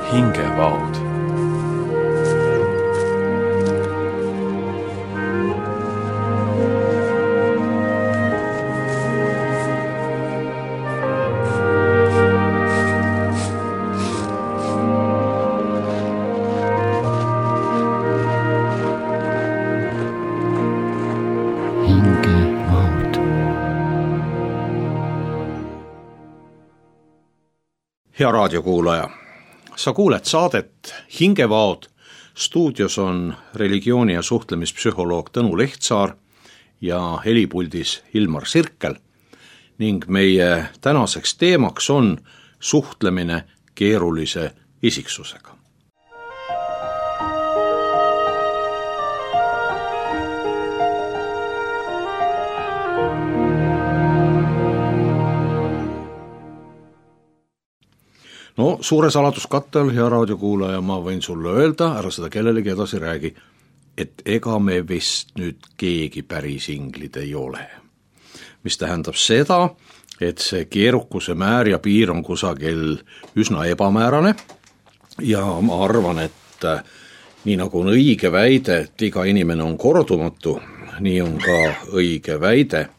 hingevaod. Hea raadiokuulaja, sa kuuled saadet Hingevaod. Stuudios on religiooni- ja suhtlemispsühholoog Tõnu Lehtsaar ja helipuldis Ilmar Sirkel ning meie tänaseks teemaks on suhtlemine keerulise isiksusega. No suure saladuskatte all, hea raadiokuulaja, ma võin sulle öelda, ära seda kellelegi edasi räägi, et ega me vist nüüd keegi päris inglid ei ole. Mis tähendab seda, et see keerukuse määr ja piir on kusagil üsna ebamäärane ja ma arvan, et nii nagu on õige väide, et iga inimene on kordumatu, nii on ka õige väide,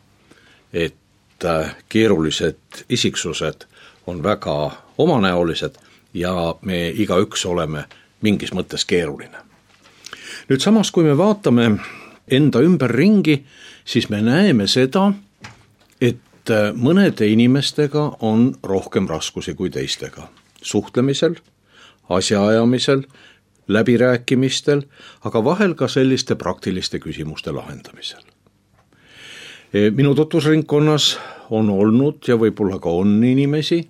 et keerulised isiksused on väga omanäolised ja me igaüks oleme mingis mõttes keeruline. Nüüd samas, kui me vaatame enda ümberringi, siis me näeme seda, et mõnede inimestega on rohkem raskusi kui teistega. Suhtlemisel, asjaajamisel, läbirääkimistel, aga vahel ka selliste praktiliste küsimuste lahendamisel. Minu tutvusringkonnas on olnud ja võib-olla ka on inimesi,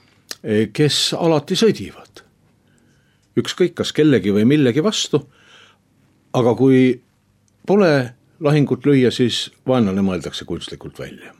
kes alati sõdivad. Ükskõik kas kellegi või millegi vastu, aga kui pole lahingut lüüa, siis vaenlane mõeldakse kunstlikult välja.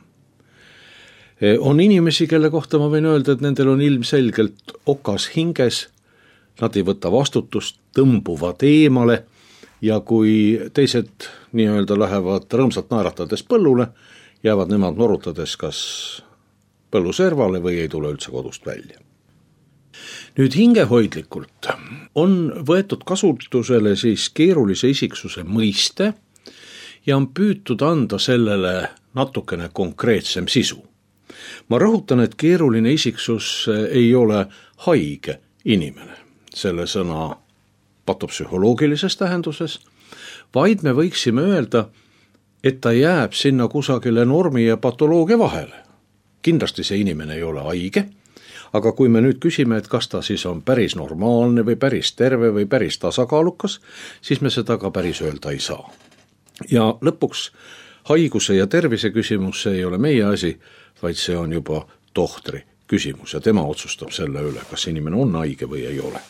On inimesi, kelle kohta ma võin öelda, et nendel on ilmselgelt okas hinges, nad ei võta vastutust, tõmbuvad eemale ja kui teised nii-öelda lähevad rõõmsalt naeratades põllule, jäävad nemad norutades kas põlluservale või ei tule üldse kodust välja. Nüüd hingehoidlikult on võetud kasutusele siis keerulise isiksuse mõiste ja on püütud anda sellele natukene konkreetsem sisu. Ma rõhutan, et keeruline isiksus ei ole haige inimene, selle sõna patopsühholoogilises tähenduses, vaid me võiksime öelda, et ta jääb sinna kusagile normi ja patoloogia vahele. Kindlasti see inimene ei ole haige, aga kui me nüüd küsime, et kas ta siis on päris normaalne või päris terve või päris tasakaalukas, siis me seda ka päris öelda ei saa. Ja lõpuks haiguse ja tervise küsimus, see ei ole meie asi, vaid see on juba tohtri küsimus ja tema otsustab selle üle, kas inimene on haige või ei ole.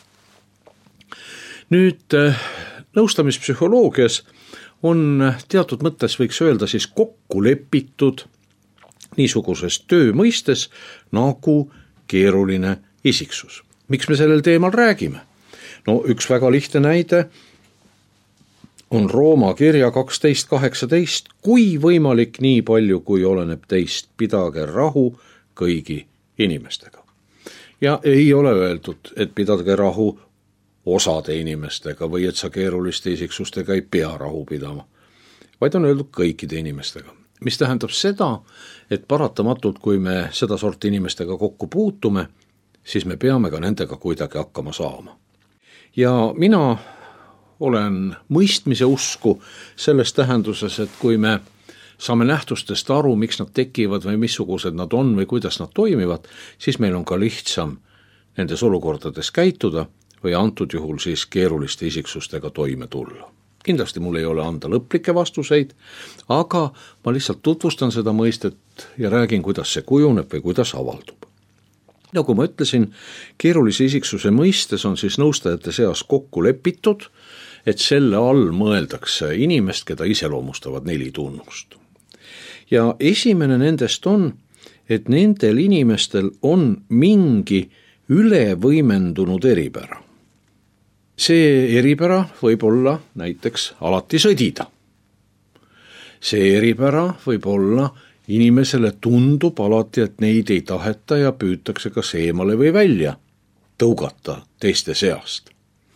Nüüd nõustamispsühholoogias on teatud mõttes, võiks öelda siis kokku lepitud niisuguses töö mõistes nagu keeruline isiksus. Miks me sellel teemal räägime? No üks väga lihtne näide on Rooma kirja 12.18. Kui võimalik, nii palju kui oleneb teist, pidage rahu kõigi inimestega. Ja ei ole öeldud, et pidage rahu osade inimestega või et sa keeruliste isiksustega ei pea rahu pidama, vaid on öeldud kõikide inimestega. Mis tähendab seda, et paratamatult, kui me seda sorti inimestega kokku puutume, siis me peame ka nendega kuidagi hakkama saama. Ja mina olen mõistmise usku selles tähenduses, et kui me saame nähtustest aru, miks nad tekivad või missugused nad on või kuidas nad toimivad, siis meil on ka lihtsam nendes olukordades käituda või antud juhul siis keeruliste isiksustega toime tulla. Kindlasti mul ei ole anda lõplikke vastuseid, aga ma lihtsalt tutvustan seda mõistet ja räägin, kuidas see kujuneb või kuidas avaldub. Nagu ma ütlesin, keerulise isiksuse mõistes on siis nõustajate seas kokku lepitud, et selle all mõeldakse inimest, keda iseloomustavad 4 tunnust. Ja esimene nendest on, et nendel inimestel on mingi ülevõimendunud eripära. See eripära võib olla näiteks alati sõdida. See eripära võib olla inimesele tundub alati, et neid ei taheta ja püütakse kas eemale või välja tõugata teiste seast.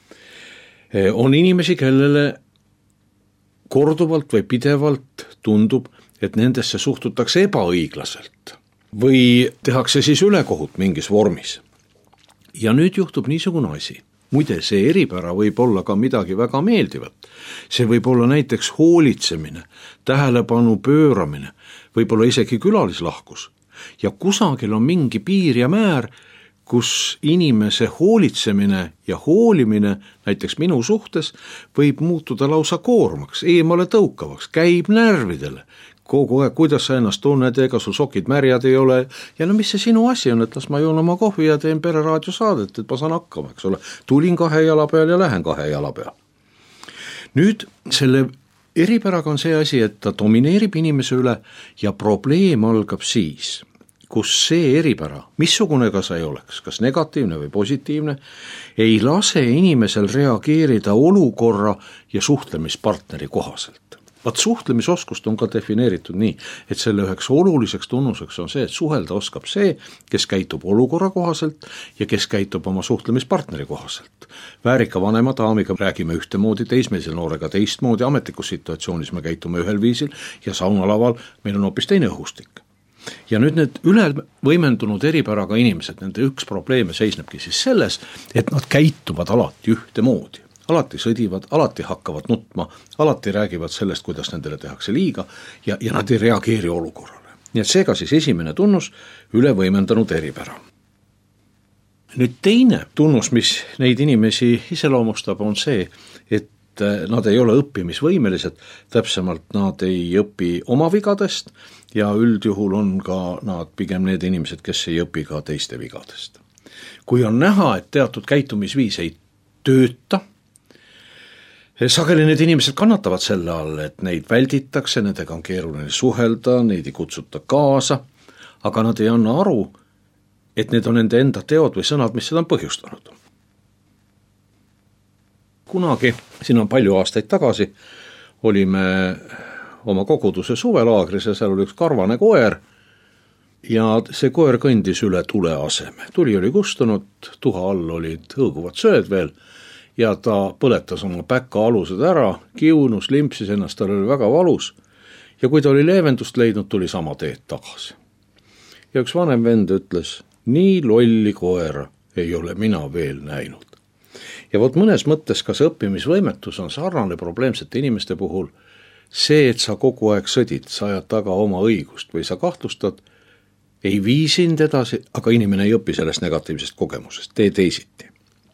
On inimesi, kellele korduvalt või pidevalt tundub, et nendesse suhtutakse ebaõiglaselt või tehakse siis ülekohut mingis vormis. Ja nüüd juhtub niisugune asi. Muide, see eripära võib olla ka midagi väga meeldivat. See võib olla näiteks hoolitsemine, tähelepanu pööramine, võib olla isegi külalislahkus. Ja kusagil on mingi piir ja määr, kus inimese hoolitsemine ja hoolimine näiteks minu suhtes võib muutuda lausa koormaks, eemale tõukavaks, käib närvidele. Kogu aeg, kuidas sa ennast tunned, ega sul sokid märjad ei ole ja no mis see sinu asi on, et las ma joon oma kohvi ja teen pereraadio saadet, et ma saan hakkama, eks ole. Tulin 2 jala peal ja lähen 2 jala peal. Nüüd selle eripäraga on see asi, et ta domineerib inimese üle ja probleem algab siis, kus see eripära, missugune ka sa ei oleks, kas negatiivne või positiivne, ei lase inimesel reageerida olukorra ja suhtlemispartneri kohaselt. Vaat suhtlemisoskust on ka defineeritud nii, et selle üheks oluliseks tunnuseks on see, et suhelda oskab see, kes käitub olukorra kohaselt ja kes käitub oma suhtlemispartneri kohaselt. Väärika vanema daamiga räägime ühtemoodi, teismelisel noorega teistmoodi, ametlikus situatsioonis me käitume ühel viisil ja saunalaval meil on hoopis teine õhustik. Ja nüüd need ülevõimendunud eripäraga inimesed, nende üks probleeme seisnebki siis selles, et nad käituvad alati ühtemoodi. Alati sõdivad, alati hakkavad nutma, alati räägivad sellest, kuidas nendele tehakse liiga ja nad ei reageeri olukorrale. Nii et seega siis esimene tunnus, ülevõimendanud eripära. Nüüd teine tunnus, mis neid inimesi iseloomustab, on see, et nad ei ole õppimisvõimelised, täpsemalt nad ei õpi oma vigadest ja üldjuhul on ka nad pigem need inimesed, kes ei õpi ka teiste vigadest. Kui on näha, et teatud käitumisviis ei tööta, sageli need inimesed kannatavad selle all, et neid välditakse, nendega on keeruline suhelda, neid ei kutsuta kaasa, aga nad ei anna aru, et need on nende enda teod või sõnad, mis seda on põhjustanud. Kunagi, siin on palju aastaid tagasi, olime oma koguduse suvelaagris ja seal oli üks karvane koer ja see koer kõndis üle tule aseme. Tuli oli kustunud, tuha all olid hõõguvad sööd veel ja ta põletas oma päka alused ära, kiunus, limpsis ennast, tal oli väga valus ja kui ta oli leevendust leidnud, tuli sama teed tagasi. Ja üks vanem vend ütles, nii lolli koera ei ole mina veel näinud. Ja vot mõnes mõttes ka see õppimisvõimetus on sarnane probleemsete inimeste puhul. See, et sa kogu aeg sõdid, sa ajad taga oma õigust või sa kahtlustad, ei vii sind edasi, aga inimene ei õpi sellest negatiivsest kogemusest, tee teisiti.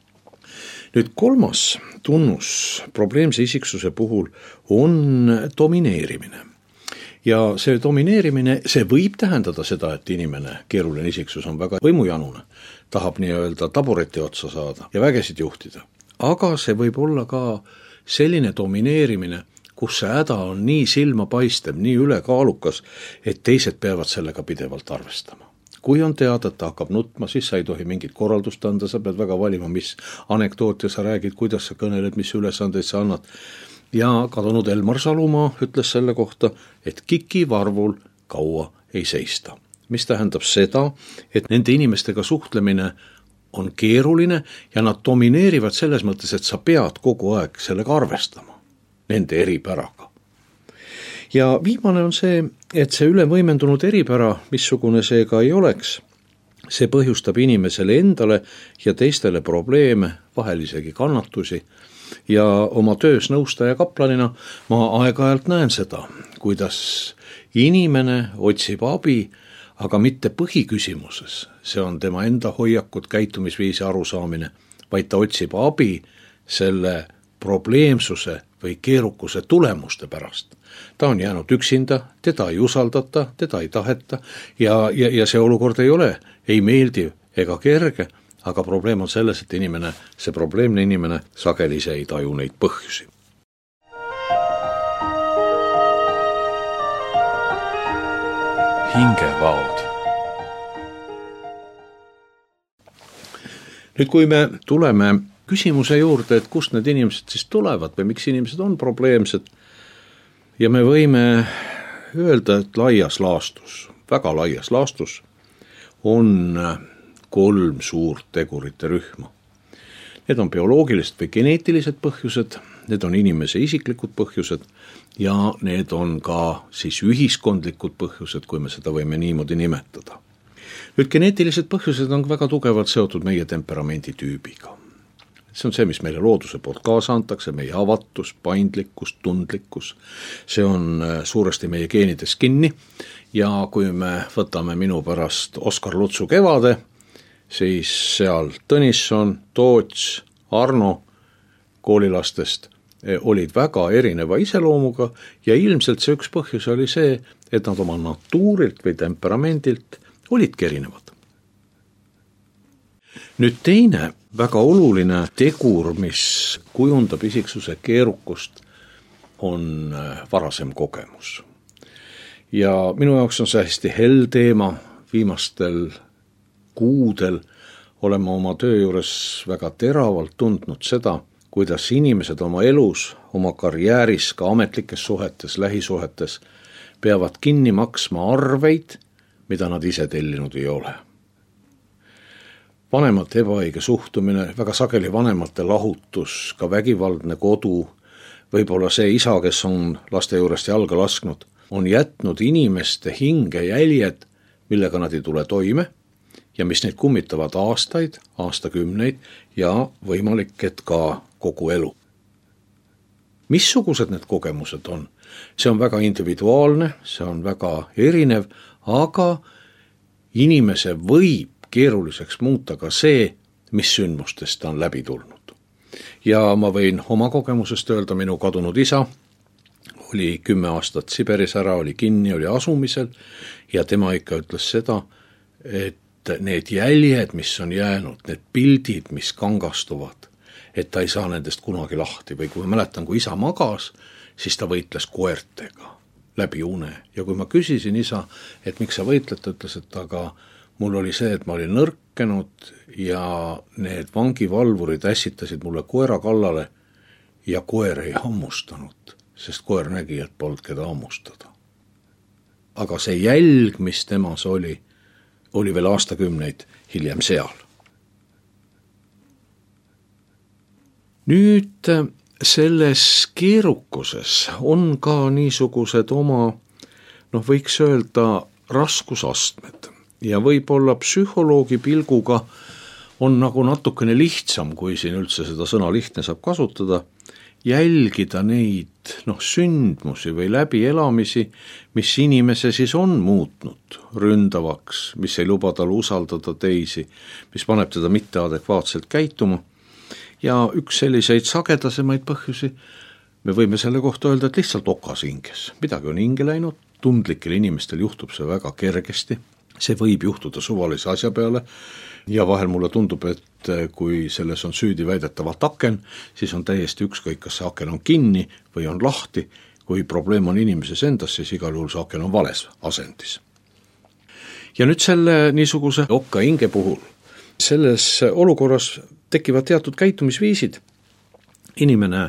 Nüüd kolmas tunnus probleemse isiksuse puhul on domineerimine. Ja see domineerimine, see võib tähendada seda, et inimene, keeruline isiksus on väga võimujanune, tahab nii-öelda tabureti otsa saada ja vägesid juhtida. Aga see võib olla ka selline domineerimine, kus see häda on nii silmapaistev, nii ülekaalukas, et teised peavad sellega pidevalt arvestama. Kui on teada, et ta hakkab nutma, siis sa ei tohi mingit korraldust anda, sa pead väga valima, mis anekdootia sa räägid, kuidas sa kõneled, mis ülesandeid sa annad. Ja kadunud Elmar Salumaa ütles selle kohta, et kiki varvul kaua ei seista. Mis tähendab seda, et nende inimestega suhtlemine on keeruline ja nad domineerivad selles mõttes, et sa pead kogu aeg sellega arvestama, nende eripäraga. Ja viimane on see, et see ülevõimendunud eripära, missugune see ka ei oleks, see põhjustab inimesele endale ja teistele probleeme, vahel isegi kannatusi. Ja oma töös nõustaja kaplanina ma aeg-ajalt näen seda, kuidas inimene otsib abi, aga mitte põhiküsimuses, see on tema enda hoiakud, käitumisviisi arusaamine, vaid ta otsib abi selle probleemsuse või keerukuse tulemuste pärast. Ta on jäänud üksinda, teda ei usaldata, teda ei taheta ja see olukord ei ole ei meeldiv ega kerge, aga probleem on selles, et inimene, see probleemne inimene sageli ise ei taju neid põhjusi. Hingevaod. Nüüd, kui me tuleme küsimuse juurde, et kust need inimesed siis tulevad või miks inimesed on probleemsed, ja me võime öelda, et laias laastus, väga laias laastus on 3 suurt tegurite rühma. Need on bioloogilised või geneetilised põhjused, need on inimese isiklikud põhjused ja need on ka siis ühiskondlikud põhjused, kui me seda võime niimoodi nimetada. Nüüd geneetilised põhjused on väga tugevalt seotud meie temperamenditüübiga. See on see, mis meile looduse poolt kaasa antakse, meie avatus, paindlikkus, tundlikkus. See on suuresti meie geenides kinni ja kui me võtame minu pärast Oskar Lutsu Kevade, siis seal Tõnisson, Toots, Arno koolilastest olid väga erineva iseloomuga ja ilmselt see üks põhjus oli see, et nad oma natuurilt või temperamendilt olidki erinevad. Nüüd teine väga oluline tegur, mis kujundab isiksuse keerukust, on varasem kogemus. Ja minu jaoks on see hästi hell teema. Viimastel kuudel oleme oma töö juures väga teravalt tundnud seda, kuidas inimesed oma elus, oma karjääris, ka ametlikes suhetes, lähisuhetes peavad kinni maksma arveid, mida nad ise tellinud ei ole. Vanemate ebaõige suhtumine, väga sageli vanemate lahutus, ka vägivaldne kodu, võib-olla see isa, kes on laste juurest jalga lasknud, on jätnud inimeste hinge jäljed, millega nad ei tule toime ja mis neid kummitavad aastaid, aastakümneid ja võimalik, et ka kogu elu. Missugused need kogemused on? See on väga individuaalne, see on väga erinev, aga inimese võib keeruliseks muuta ka see, mis sündmustest ta on läbi tulnud. Ja ma võin oma kogemusest öelda, minu kadunud isa oli 10 aastat Siberis ära, oli kinni, oli asumisel ja tema ikka ütles seda, et need jäljed, mis on jäänud, need pildid, mis kangastuvad, et ta ei saa nendest kunagi lahti või kui ma mäletan, kui isa magas, siis ta võitles koertega läbi une ja kui ma küsisin isa, et miks sa võitled, ta ütles, et aga mul oli see, et ma olin nõrkenud ja need vangivalvurid ässitasid mulle koera kallale ja koer ei hammustanud, sest koer nägi, et polnud keda hammustada. Aga see jälg, mis temas oli veel aastakümneid hiljem seal. Nüüd selles keerukuses on ka niisugused oma, võiks öelda, raskusastmed. Ja võib-olla psühholoogi pilguga on nagu natukene lihtsam, kui siin üldse seda sõna lihtne saab kasutada, jälgida neid sündmusi või läbielamisi, mis inimese siis on muutnud ründavaks, mis ei luba tal usaldada teisi, mis paneb teda mitteadekvaatselt käituma. Ja üks selliseid sagedasemaid põhjusi, me võime selle kohta öelda, et lihtsalt okas hinges. Midagi on hinge läinud, tundlikel inimestel juhtub see väga kergesti. See võib juhtuda suvalise asja peale ja vahel mulle tundub, et kui selles on süüdi väidetavalt aken, siis on täiesti ükskõik, kas see aken on kinni või on lahti. Kui probleem on inimeses endas, siis igal juhul see aken on vales asendis. Ja nüüd selle niisuguse okka hinge puhul, selles olukorras tekivad teatud käitumisviisid. Inimene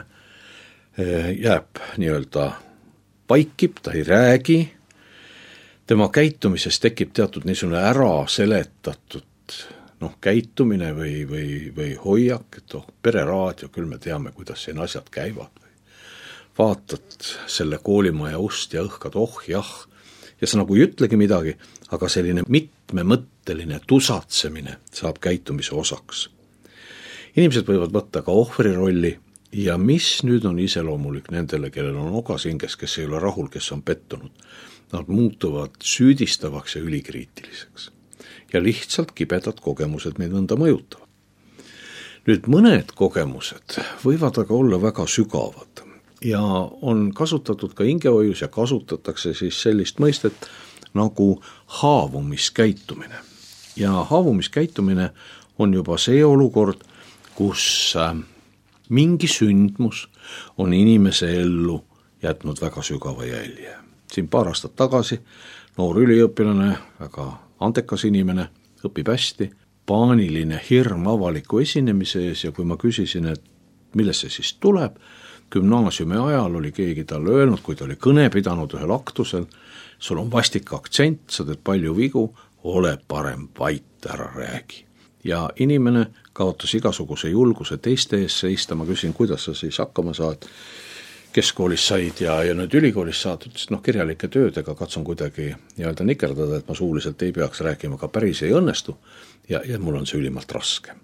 jääb nii-öelda paikib, ta ei räägi, tema käitumises tekib teatud niisugune ära seletatud käitumine või hoiak, et pereraadio, küll me teame, kuidas siin asjad käivad. Vaatad selle koolimaja ust ja õhkad, jah, ja sa nagu ei ütlegi midagi, aga selline mitmemõtteline tusatsemine saab käitumise osaks. Inimesed võivad võtta ka ohvri rolli ja mis nüüd on iseloomulik nendele, kellel on ogas hinges, kes ei ole rahul, kes on pettunud. Nad muutuvad süüdistavaks ja ülikriitiliseks. Ja lihtsalt kibedad kogemused meid nõnda mõjutavad. Nüüd mõned kogemused võivad aga olla väga sügavad ja on kasutatud ka hingehoius ja kasutatakse siis sellist mõistet nagu haavumiskäitumine. Ja haavumiskäitumine on juba see olukord, kus mingi sündmus on inimese ellu jätnud väga sügava jälje. Siin paar aastat tagasi noor üliõpilane, väga antekas inimene, õpib hästi, paaniline hirm avaliku esinemise ees ja kui ma küsisin, et millest see siis tuleb, gümnaasiumi ajal oli keegi talle öelnud, kui ta oli kõne pidanud ühel aktusel, sul on vastik aktsent, sa teed palju vigu, ole parem vait, ära räägi. ja inimene kaotas igasuguse julguse teiste ees seista. Ma küsin, kuidas sa siis hakkama saad, keskkoolis said ja nüüd ülikoolis saad, ütles, kirjalike töödega katsun kuidagi nii-öelda nikerdada, et ma suuliselt ei peaks rääkima, ka päris ei õnnestu ja mul on see ülimalt raske.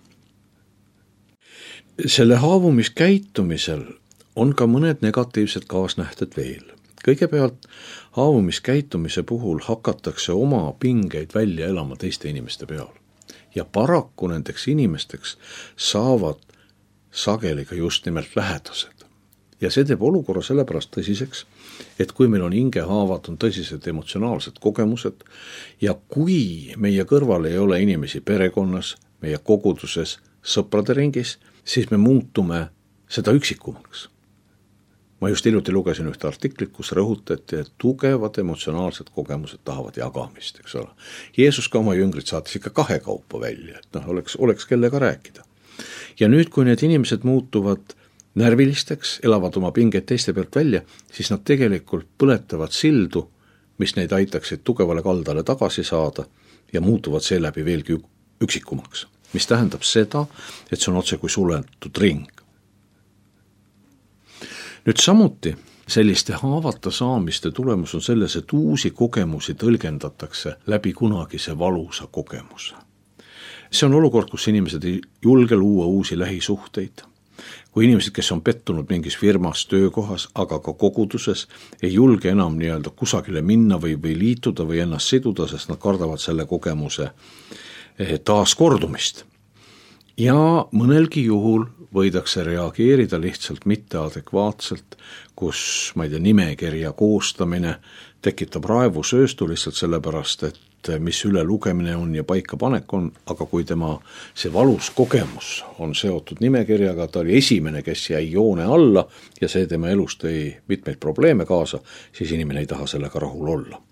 Selle haavumiskäitumisel on ka mõned negatiivsed kaasnähted veel. Kõigepealt haavumiskäitumise puhul hakatakse oma pingeid välja elama teiste inimeste peal. Ja paraku nendeks inimesteks saavad sageli ka just nimelt lähedased. Ja see teeb olukorra sellepärast tõsiseks, et kui meil on hingehaavad, on tõsised emotsionaalsed kogemused ja kui meie kõrval ei ole inimesi perekonnas, meie koguduses, sõprade ringis, siis me muutume seda üksikumaks. Ma just hiljuti lugesin ühte artiklit, kus rõhutati, et tugevad emotsionaalsed kogemused tahavad jagamist, eks ole. Jeesus ka oma jüngrid saatis ikka 2 kaupa välja, et oleks kellega rääkida. Ja nüüd, kui need inimesed muutuvad närvilisteks, elavad oma pingeid teiste pealt välja, siis nad tegelikult põletavad sildu, mis neid aitaksid tugevale kaldale tagasi saada ja muutuvad seeläbi veelgi üksikumaks. Mis tähendab seda, et see on otse kui suletud ring. Nüüd samuti selliste haavata saamiste tulemus on selles, et uusi kogemusi tõlgendatakse läbi kunagise valusa kogemuse. See on olukord, kus inimesed ei julge luua uusi lähisuhteid. Kui inimesed, kes on pettunud mingis firmas, töökohas, aga ka koguduses, ei julge enam nii-öelda kusagile minna või liituda või ennast siduda, sest nad kardavad selle kogemuse taaskordumist. Ja mõnelgi juhul võidakse reageerida lihtsalt mitteadekvaatselt, kus, nimekirja koostamine tekitab raevusööstu lihtsalt sellepärast, et mis üle lugemine on ja paikapanek on, aga kui tema see valus kogemus on seotud nimekirjaga, ta oli esimene, kes jäi joone alla ja see tema elus tõi mitmeid probleeme kaasa, siis inimene ei taha sellega rahul olla.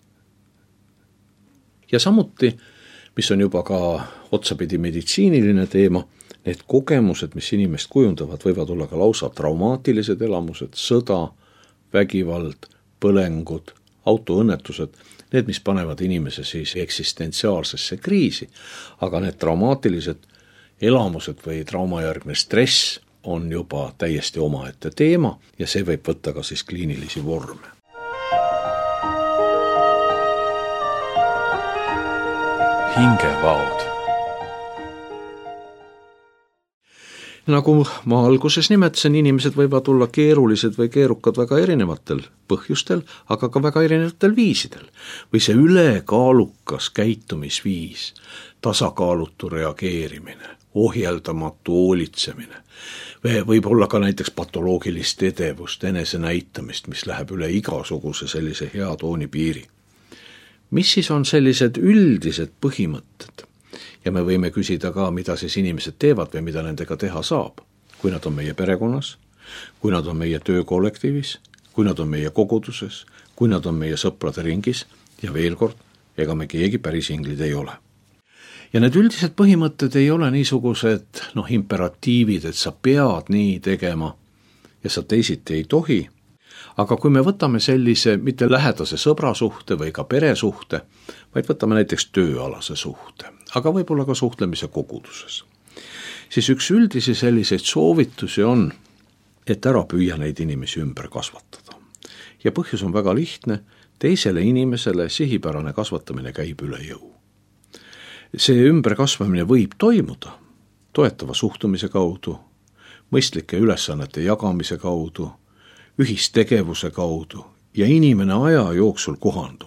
Ja samuti, mis on juba ka otsapidi meditsiiniline teema, need kogemused, mis inimest kujundavad, võivad olla ka lausa traumaatilised elamused, sõda, vägivald, põlengud, autoõnnetused, need, mis panevad inimese siis eksistentsiaalsesse kriisi, aga need traumaatilised elamused või traumajärgne stress on juba täiesti omaette teema ja see võib võtta ka siis kliinilisi vorme. Hingevaod. Nagu ma alguses nimetasin, inimesed võivad olla keerulised või keerukad väga erinevatel põhjustel, aga ka väga erinevatel viisidel. Või see ülekaalukas käitumisviis, tasakaalutu reageerimine, ohjeldamatu hoolitsemine. Võib olla ka näiteks patoloogilist edevust, enese näitamist, mis läheb üle igasuguse sellise hea tooni piiri. Mis siis on sellised üldised põhimõtted? Ja me võime küsida ka, mida siis inimesed teevad või mida nendega teha saab. Kui nad on meie perekonnas, kui nad on meie töökollektiivis, kui nad on meie koguduses, kui nad on meie sõprade ringis ja veel kord, ega me keegi päris inglid ei ole. Ja need üldised põhimõtted ei ole niisugused imperatiivid, et sa pead nii tegema ja sa teisiti ei tohi. Aga kui me võtame sellise mitte lähedase sõbrasuhte või ka peresuhte, vaid võtame näiteks tööalase suhte, aga võib-olla ka suhtlemise koguduses, siis üks üldisi selliseid soovitusi on, et ära püüa neid inimesi ümber kasvatada. Ja põhjus on väga lihtne, teisele inimesele sihipärane kasvatamine käib üle jõu. See ümberkasvamine võib toimuda toetava suhtumise kaudu, mõistlike ülesannete jagamise kaudu, ühistegevuse kaudu ja inimene aja jooksul kohandub.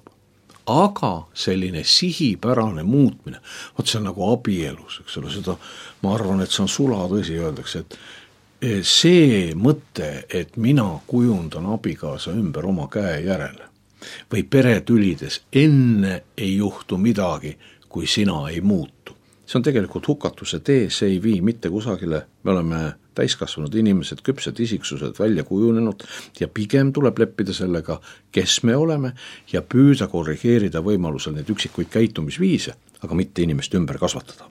Aga selline sihipärane muutmine, see on nagu abielus, eks ole, seda ma arvan, et see on sulatõsi, öeldakse, et see mõte, et mina kujundan abikaasa ümber oma käe järele või peretülides enne ei juhtu midagi, kui sina ei muutu. See on tegelikult hukatuse tee, see ei vii mitte kusagile, me oleme täiskasvanud inimesed, küpsed isiksused välja kujunenud ja pigem tuleb leppida sellega, kes me oleme ja püüda korrigeerida võimalusel neid üksikuid käitumisviise, aga mitte inimest ümber kasvatada.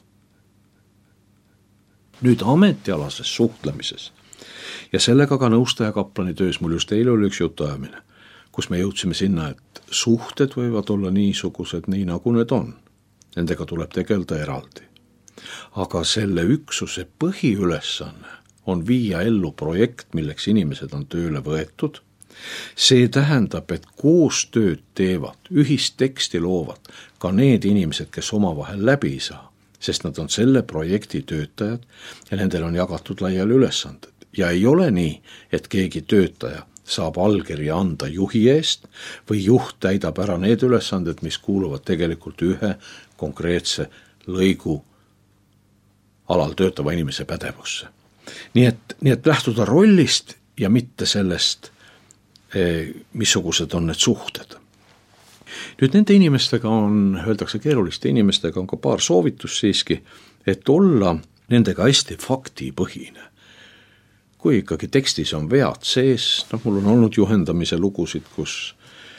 Nüüd ametialases suhtlemises ja sellega ka nõustaja kaplani töös, mul just eile oli üks jutuajamine, kus me jõudsime sinna, et suhted võivad olla niisugused, nii nagu need on. Nendega tuleb tegelda eraldi. aga selle üksuse põhiülesanne on viia ellu projekt, milleks inimesed on tööle võetud. See tähendab, et koostööd teevad, ühist teksti loovad ka need inimesed, kes omavahel läbi ei saa, sest nad on selle projekti töötajad ja nendel on jagatud laiali ülesanded. Ja ei ole nii, et keegi töötaja saab allkirja anda juhi eest või juht täidab ära need ülesanded, mis kuuluvad tegelikult ühe konkreetse lõigu alal töötava inimese pädevusse. Nii et lähtuda rollist ja mitte sellest, missugused on need suhted. Nüüd nende inimestega on, öeldakse keeruliste inimestega, on ka paar soovitust siiski, et olla nendega hästi faktipõhine. Kui ikkagi tekstis on vead sees, mul on olnud juhendamise lugusid, kus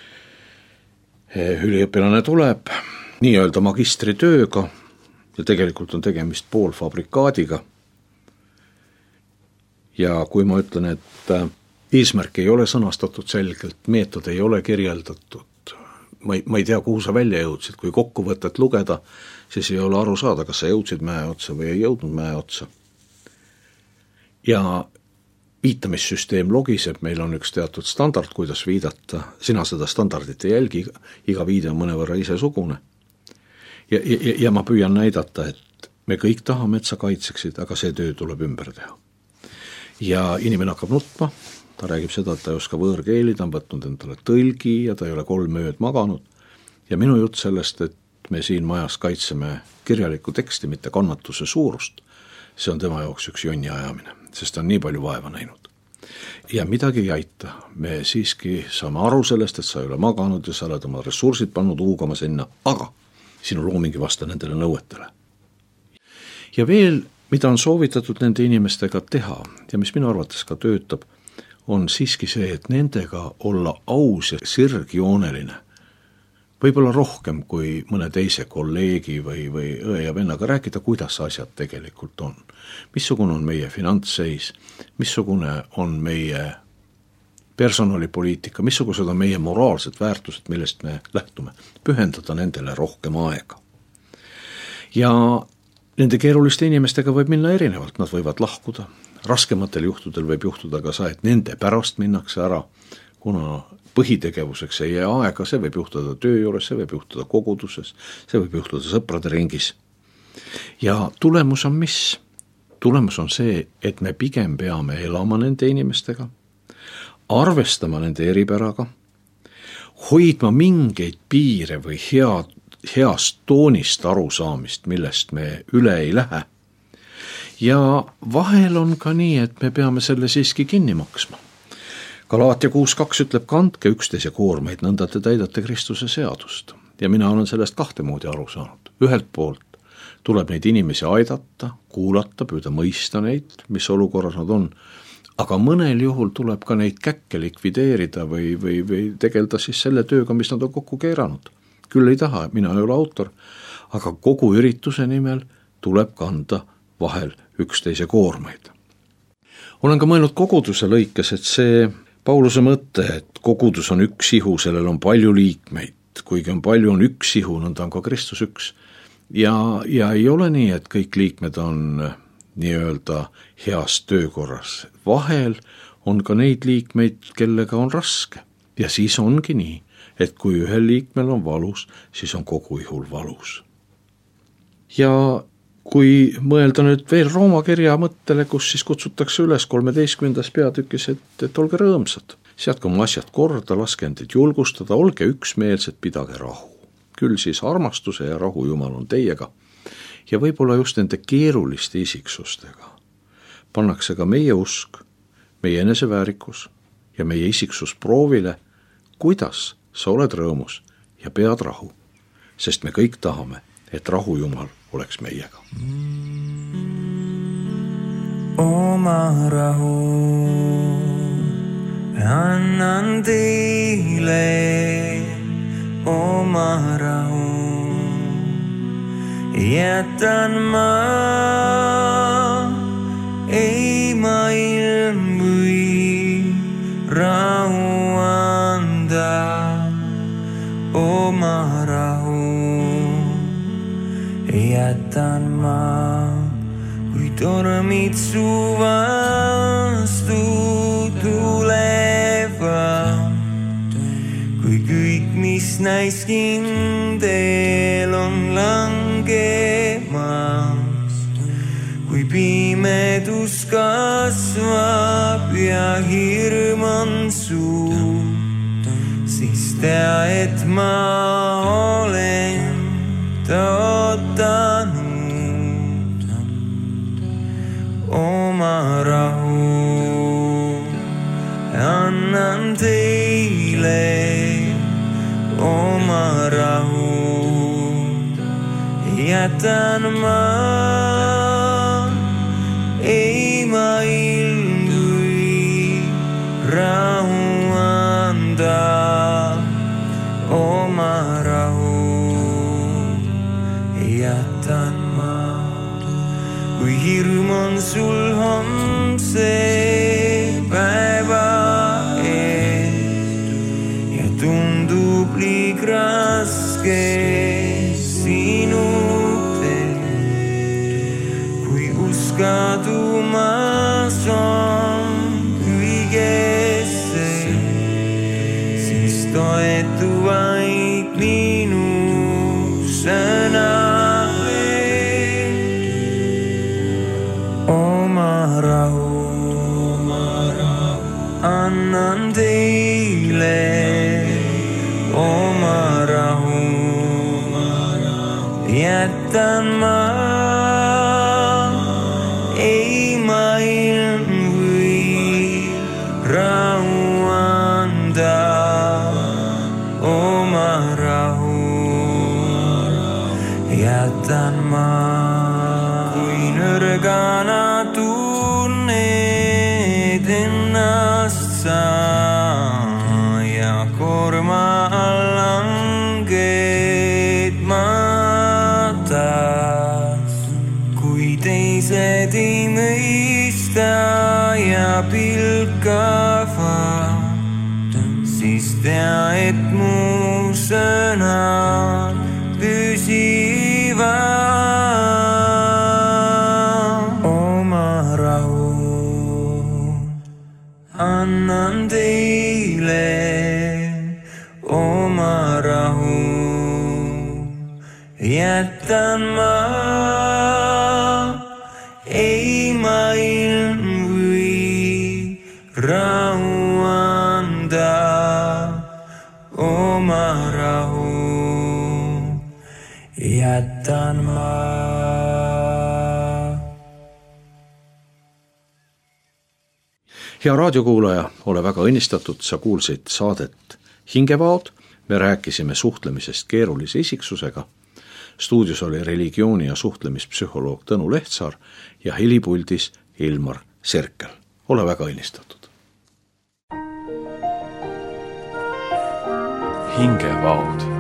üliõpilane tuleb nii-öelda magistritööga ja tegelikult on tegemist poolfabrikaadiga. Ja kui ma ütlen, et eesmärk ei ole sõnastatud selgelt, meetod ei ole kirjeldatud, ma ei tea, kuhu sa välja jõudsid, kui kokkuvõtet lugeda, siis ei ole aru saada, kas sa jõudsid mäe otsa või ei jõudnud mäe otsa. Ja viitamissüsteem logiseb, meil on üks teatud standard, kuidas viidata, sina seda standardit ei jälgi, iga viide on mõnevõrra isesugune. Ja ma püüan näidata, et me kõik tahame, et sa kaitseksid, aga see töö tuleb ümber teha. Ja inimene hakkab nutma, ta räägib seda, et ta ei oska võõrkeeli, ta on võtnud endale tõlgi ja ta ei ole 3 ööd maganud. Ja minu jutt sellest, et me siin majas kaitseme kirjalikku teksti, mitte kannatuse suurust, see on tema jaoks üks jonni ajamine, sest ta on nii palju vaeva näinud. Ja midagi ei aita, me siiski saame aru sellest, et sa ei ole maganud ja sa oled oma ressursid pannud huugama sinna, aga sinu looming ei vasta nendele nõuetele. Ja veel, mida on soovitatud nende inimestega teha ja mis minu arvates ka töötab, on siiski see, et nendega olla aus ja sirgjooneline. Võib-olla rohkem kui mõne teise kolleegi või õe ja vennaga rääkida, kuidas asjad tegelikult on. Missugune on meie finantsseis, missugune on meie personalipoliitika, missugused on meie moraalsed väärtused, millest me lähtume. Pühendada nendele rohkem aega. Ja nende keeruliste inimestega võib minna erinevalt, nad võivad lahkuda. Raskematel juhtudel võib juhtuda ka see, et nende pärast minnakse ära, kuna põhitegevuseks ei jää aega, see võib juhtuda töö juures, see võib juhtuda koguduses, see võib juhtuda sõprade ringis. Ja tulemus on mis? Tulemus on see, et me pigem peame elama nende inimestega, arvestama nende eripäraga, hoidma mingeid piire või heast toonist arusaamist, millest me üle ei lähe. Ja vahel on ka nii, et me peame selle siiski kinni maksma. Galaatia 6.2 ütleb, kandke üksteise koormeid, nõnda te täidate Kristuse seadust. Ja mina olen sellest 2 moodi aru saanud. Ühelt poolt tuleb neid inimesi aidata, kuulata, püüda mõista neid, mis olukorras nad on, aga mõnel juhul tuleb ka neid käkke likvideerida või tegelda siis selle tööga, mis nad on kokku keeranud. Küll ei taha, mina ei ole autor, aga kogu ürituse nimel tuleb kanda vahel üksteise koormaid. Olen ka mõelnud koguduse lõikes, et see Pauluse mõte, et kogudus on üks ihu, sellel on palju liikmeid, kuigi on palju, on üks ihu, nõnda on ka Kristus üks. Ja ei ole nii, et kõik liikmed on nii-öelda heas töökorras. Vahel on ka neid liikmeid, kellega on raske. Ja siis ongi nii, et kui ühel liikmel on valus, siis on kogu ihul valus. Ja kui mõelda nüüd veel Rooma kirja mõttele, kus siis kutsutakse üles 13. peatükis, et olge rõõmsad, seadke oma asjad korda, laske endid julgustada, olge üksmeelsed, pidage rahu. Küll siis armastuse ja rahu Jumal on teiega. Ja võib-olla just nende keeruliste isiksustega pannakse ka meie usk, meie eneseväärikus ja meie isiksus proovile, kuidas sa oled rõõmus ja pead rahu, sest me kõik tahame, et rahu Jumal oleks meiega. Oma rahu annan teile, oma rahu jätan ma, ei maailm või rahu anda, oma rahu jätan ma. tormid su vastu tulevad, kui kõik, mis näis kindel, on langemas, kui pimedus kasvab ja hirm on suur, siis tea, et ma olen tõotanud oma rahu. Annan teile oma rahu, jätan ma, ei ma ilmui rahu anda, oma rahu jätan ma. Kui hirm on sul homse päeva ees ja tundub liig raske sinu tee, kui uskadumas on kõigesse, siis toetu vaid minu sõnale. Oma rahu annan teile, oma rahu jätan ma, ei ma ilmui rahu anda, oma rahu jätan ma. Kui nõrgana tunned ennast sa ja koorma all langed matas, kui teised ei mõista ja pilkavad, siis tea, et mu sõnad püsivad. Oma rahu annan teile, oma rahu jätan ma, ei ma ilmui rahu anda, oma rahu jätan ma. Hea raadiokuulaja, ole väga õnnistatud, sa kuulsid saadet Hingevaod. Me rääkisime suhtlemisest keerulise isiksusega. Stuudios oli religiooni- ja suhtlemispsühholoog Tõnu Lehtsaar ja helipuldis Ilmar Serkel. Ole väga õnnistatud. Hingevaod.